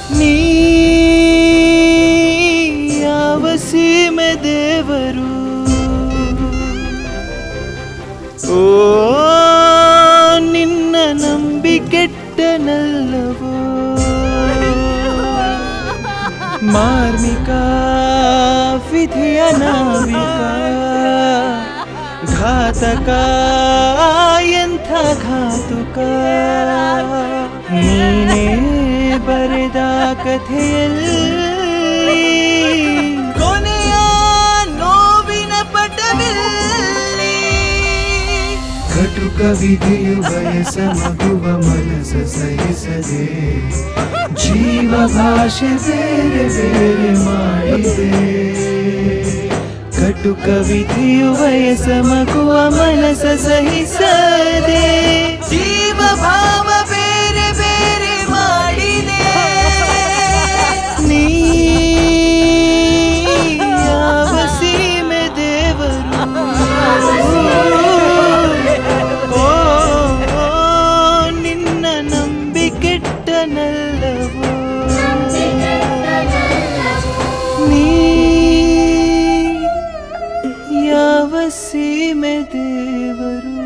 ನೀ ಯಾವ ಸೀಮೆ ದೇವರು ಓ ನಿನ್ನ ನಂಬಿಕೆಟ್ಟನಲ್ಲವೋ ಮಾರ್ಮಿಕ ವಿಧಿಯ ನಾವಿಕ ಘಾತಕ ಎಂಥ ಘಾತುಕ ನೀನೇ ಬರೆದ ಕಥೆಯಲ್ಲಿ ಕೊನೆಯ ನೋವಿನ ಪಟವಿಲ್ಲಿ ಕಟುಕ ವಿಧಿಯು ಬಯಸ ಮಗುವ ಮನಸ ಸಹಿಸದೆ ಜೀವ ಭಾಷೆ ಬೇರೆ ಬೇರೆ ಮಾಡಿದೆ ಕಟುಕ ವಿಧಿಯು ವಯಸ ಮಗುವ ಮನಸ ಸಹಿಸದೆ ಜೀವ ಭಾವ ಬೇರೆ ಬೇರೆ ಮಾಡಿದೆ ನೀ ಯಾವ ಸೀಮೆ ದೇವರು ಓ ನಿನ್ನ ನಂಬಿಕೆಟ್ಟನಲ್ಲವೋ ನೀ ಯಾವ ಸೀಮೆ ದೇವರು